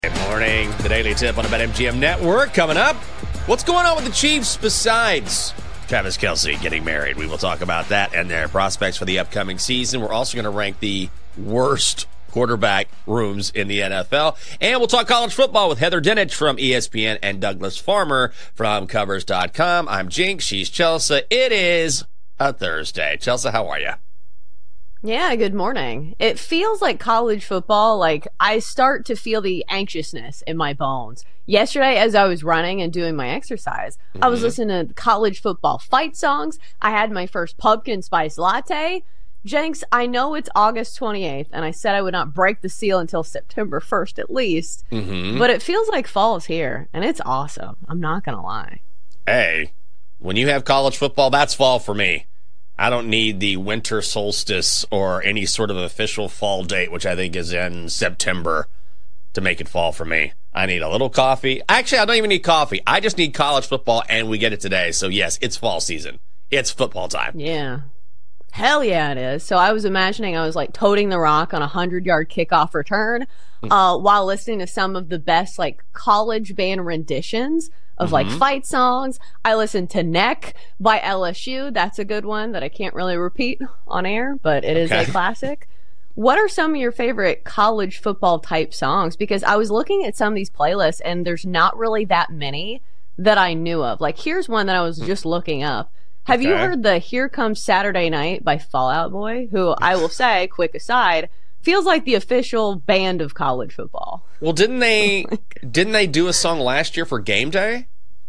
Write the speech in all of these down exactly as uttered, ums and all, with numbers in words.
Good morning. The Daily Tip on the BetMGM Network coming up. What's going on with the Chiefs besides Travis Kelce getting married? We will talk about that and their prospects for the upcoming season. We're also going to rank the worst quarterback rooms in the N F L. And we'll talk college football with Heather Dinich from E S P N and Douglas Farmer from Covers dot com. I'm Jinx. She's Chelsea. It is a Thursday. Chelsea, how are you? Yeah, good morning. It feels like college football, like I start to feel the anxiousness in my bones. Yesterday, as I was running and doing my exercise, mm-hmm. I was listening to college football fight songs. I had my first pumpkin spice latte. Jenks, I know it's August twenty-eighth, and I said I would not break the seal until September first at least, mm-hmm. but it feels like fall is here, and it's awesome. I'm not going to lie. Hey, when you have college football, that's fall for me. I don't need the winter solstice or any sort of official fall date, which I think is in September, to make it fall for me. I need a little coffee. Actually, I don't even need coffee. I just need college football, and we get it today. So, yes, it's fall season. It's football time. Yeah. Hell yeah, it is. So I was imagining I was like toting the rock on a hundred-yard kickoff return uh, while listening to some of the best like college band renditions of mm-hmm. like fight songs. I listened to Neck by L S U. That's a good one that I can't really repeat on air, but it is okay. a classic. What are some of your favorite college football type songs? Because I was looking at some of these playlists and there's not really that many that I knew of. Like here's one that I was just looking up. Have okay. you heard the Here Comes Saturday Night by Fall Out Boy? Who I will say, quick aside, feels like the official band of college football. Well, didn't they didn't they do a song last year for Game Day?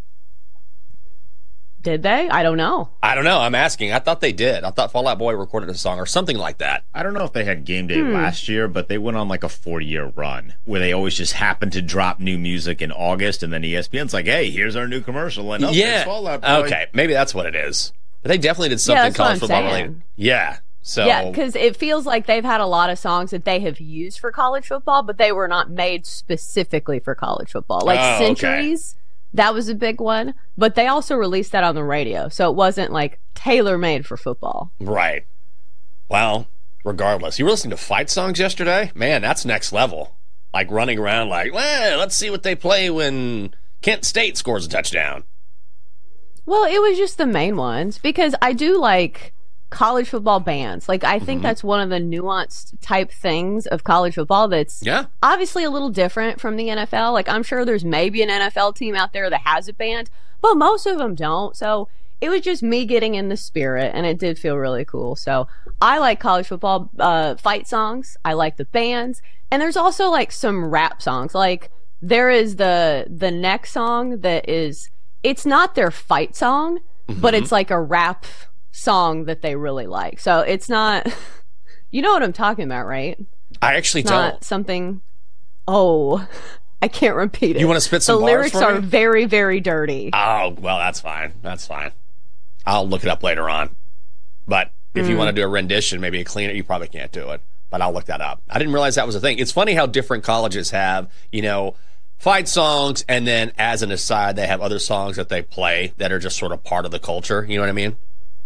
Did they? I don't know. I don't know. I'm asking. I thought they did. I thought Fall Out Boy recorded a song or something like that. I don't know if they had Game Day hmm. last year, but they went on like a four-year run where they always just happened to drop new music in August, and then E S P N's like, hey, here's our new commercial. And oh, yeah. Fall Out Boy. Okay, maybe that's what it is. But they definitely did something yeah, college football related. Yeah. So yeah, because it feels like they've had a lot of songs that they have used for college football, but they were not made specifically for college football. Like oh, Centuries, okay. that was a big one, but they also released that on the radio, so it wasn't like tailor-made for football. Right. Well, regardless, you were listening to fight songs yesterday? Man, that's next level. Like running around like, well, let's see what they play when Kent State scores a touchdown. Well, it was just the main ones because I do like college football bands. Like, I think mm-hmm. that's one of the nuanced type things of college football that's yeah. obviously a little different from the N F L. Like, I'm sure there's maybe an N F L team out there that has a band, but most of them don't. So it was just me getting in the spirit, and it did feel really cool. So I like college football uh, fight songs. I like the bands. And there's also, like, some rap songs. Like, there is the the Neck song that is... It's not their fight song, mm-hmm. but it's like a rap song that they really like. So it's not, you know what I'm talking about, right? I actually it's don't. Not something, oh, I can't repeat it. You want to spit some the bars lyrics for are me? very, very dirty. Oh, well, that's fine. That's fine. I'll look it up later on. But if mm. you want to do a rendition, maybe a cleaner, you probably can't do it. But I'll look that up. I didn't realize that was a thing. It's funny how different colleges have, you know, fight songs, and then as an aside, they have other songs that they play that are just sort of part of the culture. You know what I mean?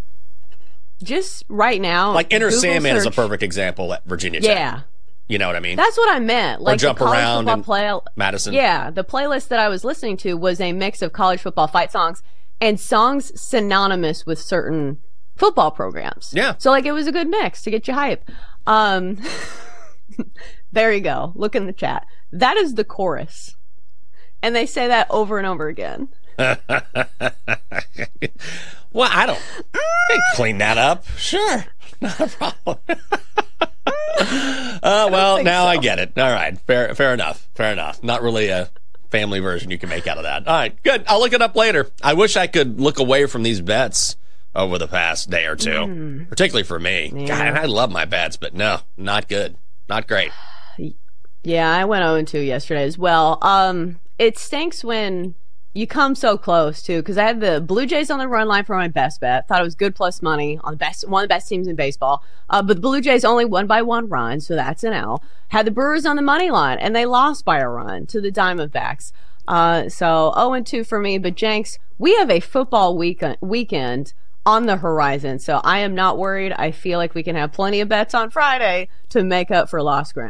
Just right now. Like Enter Google Sandman search. is a perfect example at Virginia Tech. Yeah. You know what I mean? That's what I meant. Like or Jump the college Around in play- Madison. Yeah, the playlist that I was listening to was a mix of college football fight songs and songs synonymous with certain football programs. Yeah. So, like, it was a good mix to get you hype. Um, there you go. Look in the chat. That is the chorus. And they say that over and over again. Well, I don't. They clean that up. Sure. Not a problem. uh, well, now so. I get it. All right. Fair fair enough. Fair enough. Not really a family version you can make out of that. All right. Good. I'll look it up later. I wish I could look away from these bets over the past day or two, mm. particularly for me. Yeah. God, I love my bets, but no, not good. Not great. Yeah, I went oh and two yesterday as well. Um... It stinks when you come so close, too, because I had the Blue Jays on the run line for my best bet. Thought it was good plus money on the best, one of the best teams in baseball. Uh, but the Blue Jays only won by one run, so that's an L. Had the Brewers on the money line, and they lost by a run to the Diamondbacks. Uh, so oh and two for me. But, Jenks, we have a football week- weekend on the horizon, so I am not worried. I feel like we can have plenty of bets on Friday to make up for lost ground.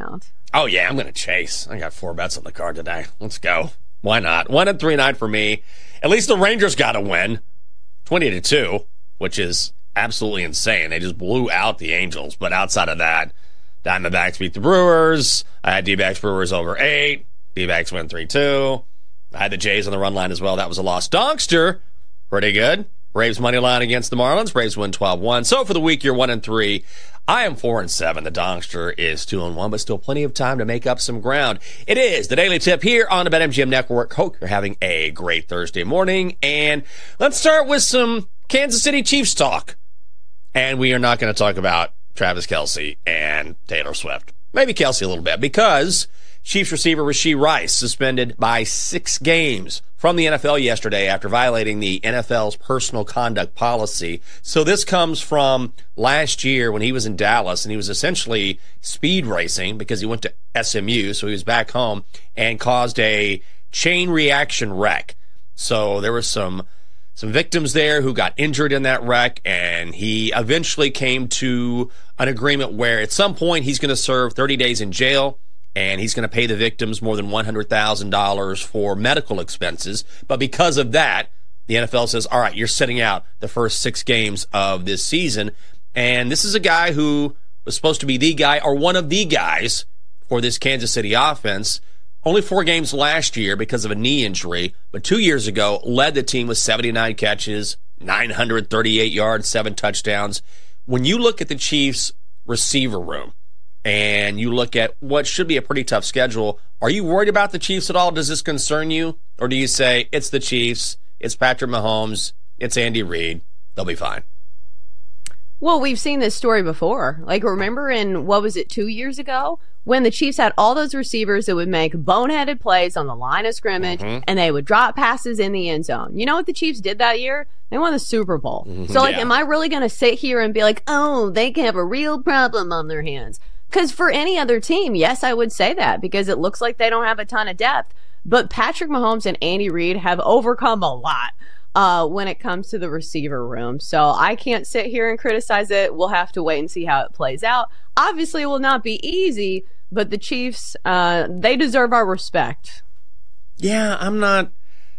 Oh, yeah, I'm going to chase. I got four bets on the card today. Let's go. Why not? One and three night for me. At least the Rangers got to win. twenty to two, which is absolutely insane. They just blew out the Angels. But outside of that, Diamondbacks beat the Brewers. I had D-backs Brewers over eight. D-backs win three two. I had the Jays on the run line as well. That was a loss. Donkster, pretty good. Braves money line against the Marlins. Braves win twelve one. So for the week, you're one and three. I am four and seven. The Donkster is two and one, but still plenty of time to make up some ground. It is the Daily Tip here on the BetMGM Network. Hope you're having a great Thursday morning. And let's start with some Kansas City Chiefs talk. And we are not going to talk about Travis Kelce and Taylor Swift. Maybe Kelce a little bit, because Chiefs receiver Rashee Rice suspended by six games from the N F L yesterday after violating the N F L's personal conduct policy. So this comes from last year when he was in Dallas, and he was essentially speed racing because he went to S M U, so he was back home, and caused a chain reaction wreck. So there were some some victims there who got injured in that wreck, and he eventually came to an agreement where at some point he's going to serve thirty days in jail, and he's going to pay the victims more than one hundred thousand dollars for medical expenses. But because of that, the N F L says, all right, you're sitting out the first six games of this season. And this is a guy who was supposed to be the guy, or one of the guys, for this Kansas City offense. Only four games last year because of a knee injury, but two years ago led the team with seventy-nine catches, nine hundred thirty-eight yards, seven touchdowns. When you look at the Chiefs' receiver room, and you look at what should be a pretty tough schedule, are you worried about the Chiefs at all? Does this concern you? Or do you say, it's the Chiefs, it's Patrick Mahomes, it's Andy Reid, they'll be fine? Well, we've seen this story before. Like, remember in, what was it, two years ago? When the Chiefs had all those receivers that would make boneheaded plays on the line of scrimmage, mm-hmm. and they would drop passes in the end zone. You know what the Chiefs did that year? They won the Super Bowl. Mm-hmm. So, like, yeah. Am I really going to sit here and be like, oh, they can have a real problem on their hands? Because for any other team, yes, I would say that, because it looks like they don't have a ton of depth. But Patrick Mahomes and Andy Reid have overcome a lot uh, when it comes to the receiver room. So I can't sit here and criticize it. We'll have to wait and see how it plays out. Obviously, it will not be easy, but the Chiefs, uh, they deserve our respect. Yeah, I'm not...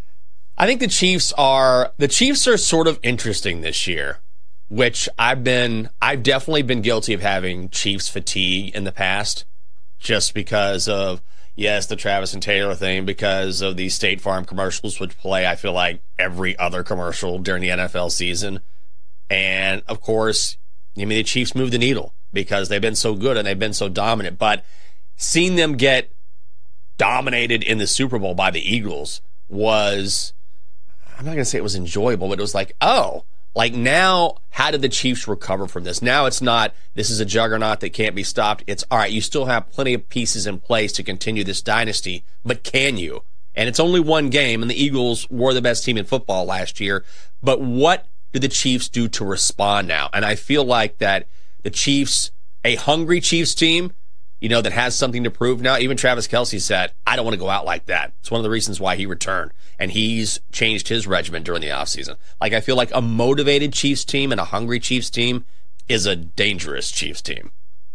I think the Chiefs are... The Chiefs are sort of interesting this year, which I've been... I've definitely been guilty of having Chiefs fatigue in the past, just because of, yes, the Travis and Taylor thing, because of the State Farm commercials, which play, I feel like, every other commercial during the N F L season. And, of course, I mean, the Chiefs move the needle because they've been so good and they've been so dominant. But seeing them get dominated in the Super Bowl by the Eagles was, I'm not going to say it was enjoyable, but it was like, oh, like now, how did the Chiefs recover from this? Now it's not, this is a juggernaut that can't be stopped. It's, all right, you still have plenty of pieces in place to continue this dynasty, but can you? And it's only one game, and the Eagles were the best team in football last year. But what do the Chiefs do to respond now? And I feel like that the Chiefs, a hungry Chiefs team, you know, that has something to prove now. Even Travis Kelce said, I don't want to go out like that. It's one of the reasons why he returned. And he's changed his regimen during the offseason. Like, I feel like a motivated Chiefs team and a hungry Chiefs team is a dangerous Chiefs team.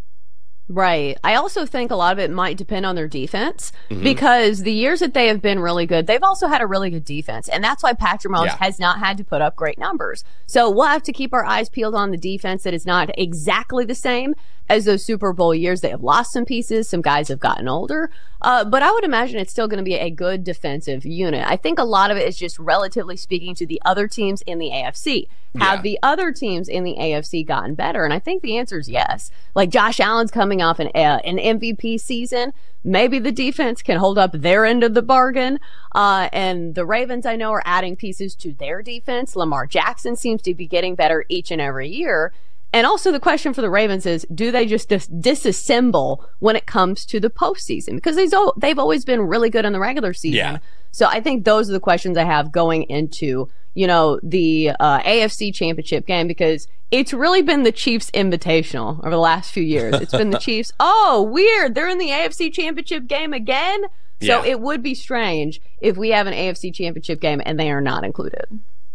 Right. I also think a lot of it might depend on their defense, mm-hmm. because the years that they have been really good, they've also had a really good defense. And that's why Patrick Mahomes yeah. has not had to put up great numbers. So we'll have to keep our eyes peeled on the defense that is not exactly the same as those Super Bowl years. They have lost some pieces. Some guys have gotten older. Uh, but I would imagine it's still going to be a good defensive unit. I think a lot of it is just relatively speaking to the other teams in the A F C. Have yeah. the other teams in the A F C gotten better? And I think the answer is yes. Like, Josh Allen's coming off an, uh, an M V P season. Maybe the defense can hold up their end of the bargain. Uh, and the Ravens, I know, are adding pieces to their defense. Lamar Jackson seems to be getting better each and every year. And also the question for the Ravens is, do they just dis- disassemble when it comes to the postseason? Because they've, they've always been really good in the regular season. Yeah. So I think those are the questions I have going into, you know, the uh, A F C Championship game, because it's really been the Chiefs Invitational over the last few years. It's been the Chiefs, oh, weird, they're in the A F C Championship game again? So yeah. It would be strange if we have an A F C Championship game and they are not included.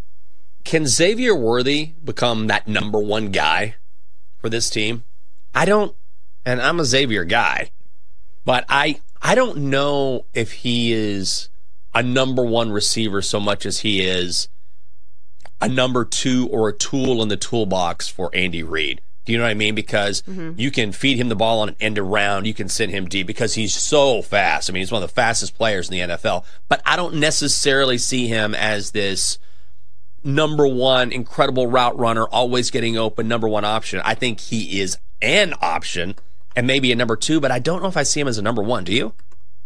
Can Xavier Worthy become that number one guy for this team? I don't, and I'm a Xavier guy, But I, I don't know if he is a number one receiver so much as he is a number two or a tool in the toolbox for Andy Reid. Do you know what I mean? Because mm-hmm. you can feed him the ball on an end around. You can send him deep because he's so fast. I mean, he's one of the fastest players in the N F L. But I don't necessarily see him as this number one incredible route runner, always getting open, number one option. I think he is an option and maybe a number two, but I don't know if I see him as a number one. Do you?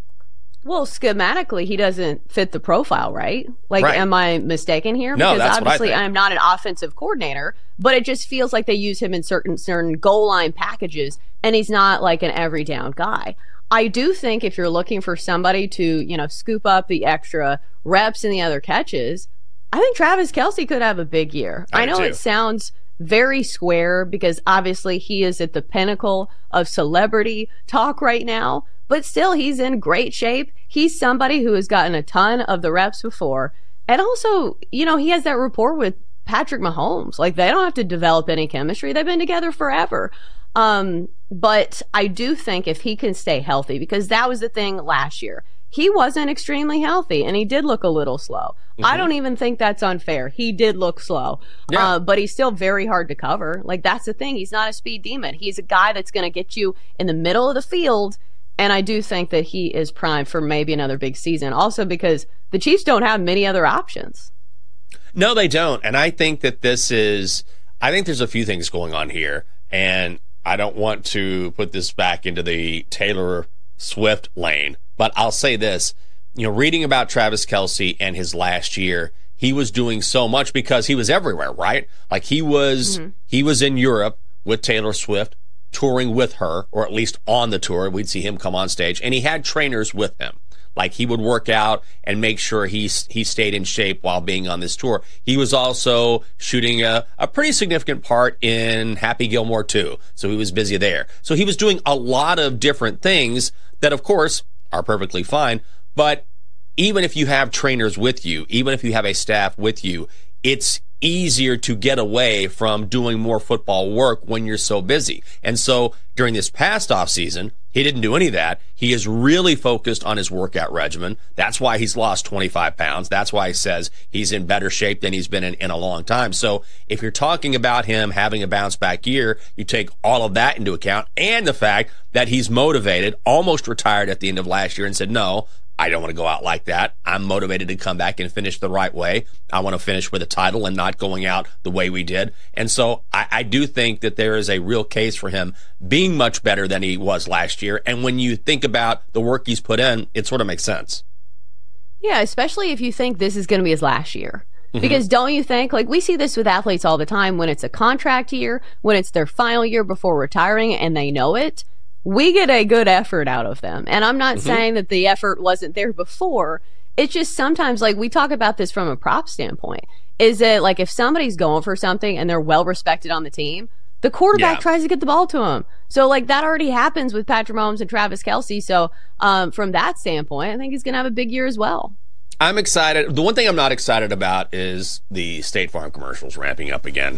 Well, schematically, he doesn't fit the profile, right? Like, right. Am I mistaken here? No, because that's obviously what I think. I'm not an offensive coordinator, but it just feels like they use him in certain certain goal line packages, and he's not like an every down guy. I do think if you're looking for somebody to, you know, scoop up the extra reps and the other catches, I think Travis Kelce could have a big year. I, I know too. It sounds very square because obviously he is at the pinnacle of celebrity talk right now, but still he's in great shape. He's somebody who has gotten a ton of the reps before. And also, you know, he has that rapport with Patrick Mahomes. Like, they don't have to develop any chemistry. They've been together forever. Um, but I do think if he can stay healthy, because that was the thing last year. He wasn't extremely healthy, and he did look a little slow. Mm-hmm. I don't even think that's unfair. He did look slow, yeah. uh, but he's still very hard to cover. Like, that's the thing. He's not a speed demon. He's a guy that's going to get you in the middle of the field, and I do think that he is primed for maybe another big season. Also because the Chiefs don't have many other options. No, they don't. And I think that this is, I think there's a few things going on here, and I don't want to put this back into the Taylor Swift lane. But I'll say this, you know, reading about Travis Kelce and his last year, he was doing so much because he was everywhere, right? Like he was, mm-hmm. he was in Europe with Taylor Swift, touring with her, or at least on the tour. We'd see him come on stage, and he had trainers with him. Like he would work out and make sure he he stayed in shape while being on this tour. He was also shooting a, a pretty significant part in Happy Gilmore two, so he was busy there. So he was doing a lot of different things that, of course, are perfectly fine. But even if you have trainers with you, even if you have a staff with you, it's easier to get away from doing more football work when you're so busy. And so during this past offseason, he didn't do any of that. He is really focused on his workout regimen. That's why he's lost twenty-five pounds. That's why he says he's in better shape than he's been in, in a long time. So if you're talking about him having a bounce back year, you take all of that into account and the fact that he's motivated, almost retired at the end of last year and said, no, I don't want to go out like that. I'm motivated to come back and finish the right way. I want to finish with a title and not going out the way we did. And so I, I do think that there is a real case for him being much better than he was last year. And when you think about the work he's put in, it sort of makes sense. Yeah, especially if you think this is going to be his last year. Mm-hmm. Because don't you think, like we see this with athletes all the time, when it's a contract year, when it's their final year before retiring and they know it, we get a good effort out of them. And I'm not mm-hmm. saying that the effort wasn't there before. It's just sometimes, like, we talk about this from a prop standpoint. Is that, like, if somebody's going for something and they're well respected on the team, the quarterback yeah. tries to get the ball to him. So, like, that already happens with Patrick Mahomes and Travis Kelce. So, um, from that standpoint, I think he's going to have a big year as well. I'm excited. The one thing I'm not excited about is the State Farm commercials ramping up again.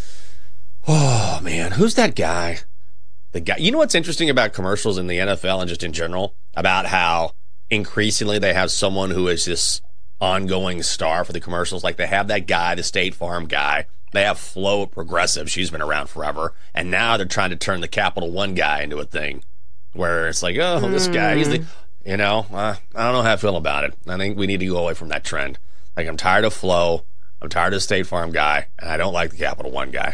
Oh, man. Who's that guy? The guy, you know what's interesting about commercials in the N F L and just in general, about how increasingly they have someone who is this ongoing star for the commercials. Like they have that guy, the State Farm guy. They have Flo at Progressive. She's been around forever. And now they're trying to turn the Capital One guy into a thing where it's like, oh, mm. this guy, he's the, you know, uh, I don't know how I feel about it. I think we need to go away from that trend. Like I'm tired of Flo. I'm tired of the State Farm guy. And I don't like the Capital One guy.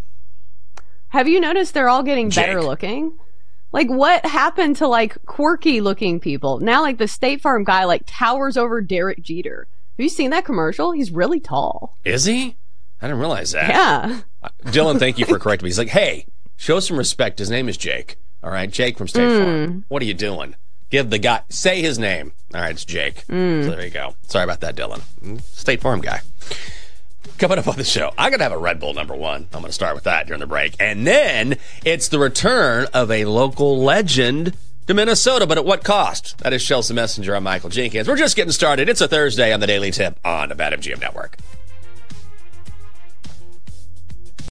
Have you noticed they're all getting Jake. better looking? Like, what happened to, like, quirky looking people? Now, like, the State Farm guy, like, towers over Derek Jeter. Have you seen that commercial? He's really tall. Is he? I didn't realize that. Yeah. Uh, Dylan, thank you for correcting me. He's like, hey, show some respect. His name is Jake. All right, Jake from State mm. Farm. What are you doing? Give the guy, say his name. All right, it's Jake. Mm. So there you go. Sorry about that, Dylan. State Farm guy. Coming up on the show, I'm going to have a Red Bull number one. I'm going to start with that during the break. And then it's the return of a local legend to Minnesota, but at what cost? That is Chelsea Messenger. I'm Michael Jenkins. We're just getting started. It's a Thursday on the Daily Tip on the BetMGM Network.